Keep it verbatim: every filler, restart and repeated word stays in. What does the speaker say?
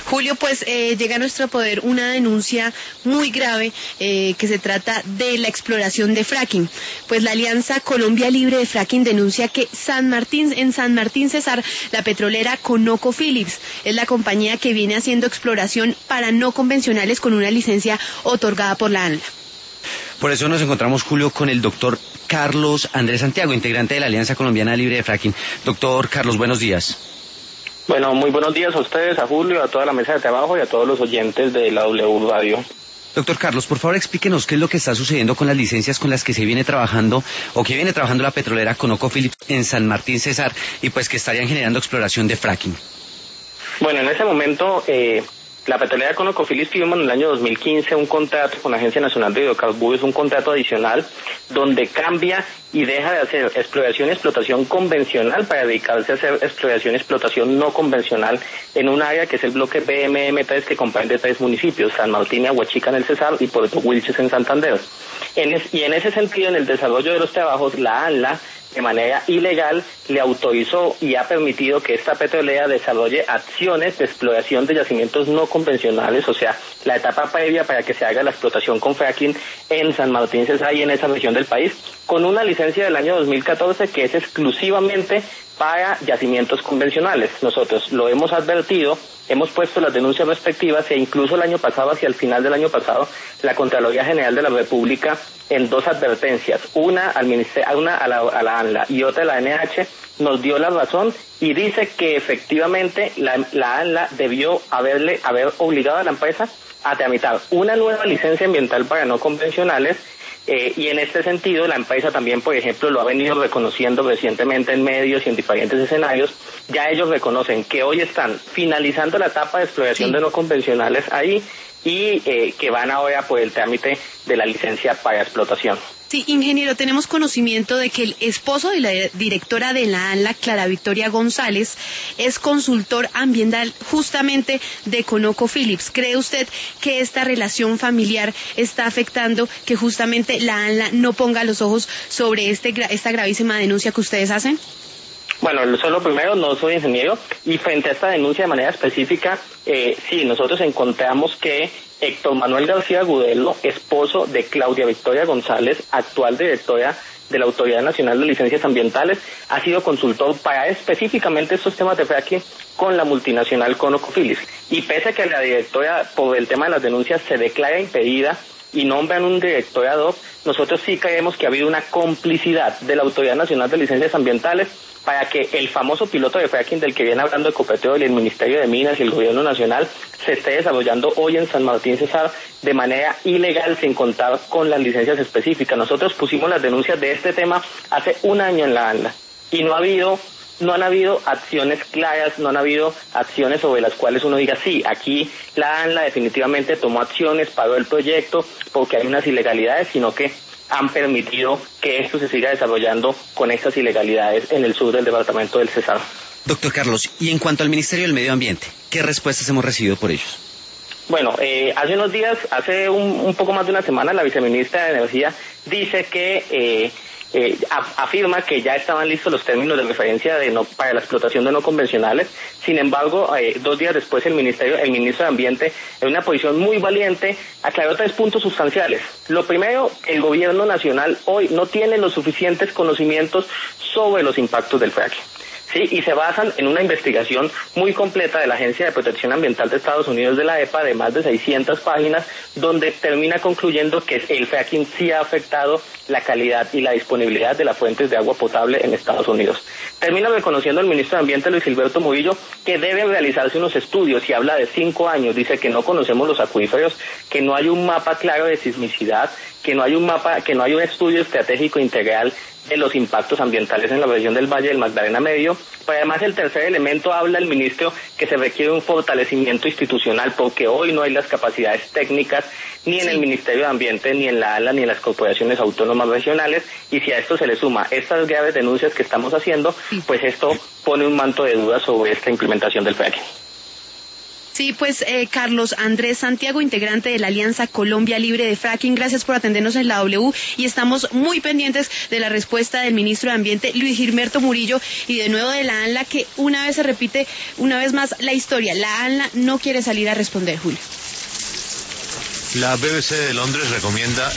Julio, pues eh, llega a nuestro poder una denuncia muy grave eh, que se trata de la exploración de fracking. Pues la Alianza Colombia Libre de Fracking denuncia que San Martín, en San Martín Cesar, la petrolera ConocoPhillips es la compañía que viene haciendo exploración para no convencionales con una licencia otorgada por la ANLA. Por eso nos encontramos, Julio, con el doctor Carlos Andrés Santiago, integrante de la Alianza Colombiana Libre de Fracking. Doctor Carlos, buenos días. Bueno, muy buenos días a ustedes, a Julio, a toda la mesa de trabajo y a todos los oyentes de la W Radio. Doctor Carlos, por favor explíquenos qué es lo que está sucediendo con las licencias con las que se viene trabajando o que viene trabajando la petrolera ConocoPhillips en San Martín Cesar y pues que estarían generando exploración de fracking. Bueno, en ese momento eh, la petrolera ConocoPhillips firma en el año dos mil quince un contrato con la Agencia Nacional de Hidrocarburos, un contrato adicional donde cambia y deja de hacer exploración y explotación convencional para dedicarse a hacer exploración y explotación no convencional en un área que es el bloque B M M tres, que comprende tres municipios: San Martín y Aguachica en el Cesar y Puerto Wilches en Santander. En es, y en ese sentido, en el desarrollo de los trabajos, la ANLA, de manera ilegal, le autorizó y ha permitido que esta petrolera desarrolle acciones de exploración de yacimientos no convencionales, o sea, la etapa previa para que se haga la explotación con fracking en San Martín Cesar y en esa región del país, con una licencia del año dos mil catorce que es exclusivamente para yacimientos convencionales. Nosotros lo hemos advertido, hemos puesto las denuncias respectivas e incluso el año pasado, hacia el final del año pasado, la Contraloría General de la República, en dos advertencias, una al ministerio, una a la, a la ANLA y otra a la A N H, nos dio la razón y dice que efectivamente la, la ANLA debió haberle haber obligado a la empresa a tramitar una nueva licencia ambiental para no convencionales. Eh, y en este sentido, la empresa también, por ejemplo, lo ha venido reconociendo recientemente en medios y en diferentes escenarios. Ya ellos reconocen que hoy están finalizando la etapa de exploración sí. de no convencionales ahí y eh, que van ahora por el trámite de la licencia para explotación. Sí, ingeniero, tenemos conocimiento de que el esposo de la directora de la ANLA, Clara Victoria González, es consultor ambiental justamente de ConocoPhillips. ¿Cree usted que esta relación familiar está afectando que justamente la ANLA no ponga los ojos sobre este esta gravísima denuncia que ustedes hacen? Bueno, solo primero, no soy ingeniero, y frente a esta denuncia de manera específica, eh, sí, nosotros encontramos que Héctor Manuel García Gudelo, esposo de Claudia Victoria González, actual directora de la Autoridad Nacional de Licencias Ambientales, ha sido consultor para específicamente estos temas de fracking con la multinacional ConocoPhillips. Y pese a que la directora, por el tema de las denuncias, se declara impedida y nombran un director ad hoc, nosotros sí creemos que ha habido una complicidad de la Autoridad Nacional de Licencias Ambientales para que el famoso piloto de fracking del que viene hablando Ecopetrol y el Ministerio de Minas y el Gobierno Nacional se esté desarrollando hoy en San Martín Cesar de manera ilegal, sin contar con las licencias específicas. Nosotros pusimos las denuncias de este tema hace un año en la ANLA y no ha habido no han habido acciones claras, no han habido acciones sobre las cuales uno diga, sí, aquí la ANLA definitivamente tomó acciones, paró el proyecto porque hay unas ilegalidades, sino que han permitido que esto se siga desarrollando con estas ilegalidades en el sur del departamento del Cesar. Doctor Carlos, y en cuanto al Ministerio del Medio Ambiente, ¿qué respuestas hemos recibido por ellos? Bueno, eh, hace unos días, hace un, un poco más de una semana, la viceministra de Energía dice que eh, eh, afirma que ya estaban listos los términos de referencia de no, para la explotación de no convencionales. Sin embargo, eh, dos días después el ministerio, el ministro de Ambiente, en una posición muy valiente, aclaró tres puntos sustanciales. Lo primero, el gobierno nacional hoy no tiene los suficientes conocimientos sobre los impactos del fracking. Sí, y se basan en una investigación muy completa de la Agencia de Protección Ambiental de Estados Unidos, de la E P A, de más de seiscientas páginas, donde termina concluyendo que el fracking sí ha afectado la calidad y la disponibilidad de las fuentes de agua potable en Estados Unidos. Termina reconociendo el ministro de Ambiente, Luis Gilberto Murillo, que deben realizarse unos estudios, y habla de cinco años, dice que no conocemos los acuíferos, que no hay un mapa claro de sismicidad, que no hay un mapa, que no hay un estudio estratégico integral de los impactos ambientales en la región del Valle del Magdalena Medio. Pero además, el tercer elemento, habla el ministro que se requiere un fortalecimiento institucional, porque hoy no hay las capacidades técnicas ni en el Ministerio de Ambiente, ni en la ANLA, ni en las corporaciones autónomas regionales, y si a esto se le suma estas graves denuncias que estamos haciendo, pues esto pone un manto de dudas sobre esta implementación del fracking. Sí, pues eh, Carlos Andrés Santiago, integrante de la Alianza Colombia Libre de Fracking, gracias por atendernos en la W y estamos muy pendientes de la respuesta del ministro de Ambiente, Luis Gilberto Murillo, y de nuevo de la ANLA, que una vez se repite, una vez más la historia. La ANLA no quiere salir a responder, Julio. La B B C de Londres recomienda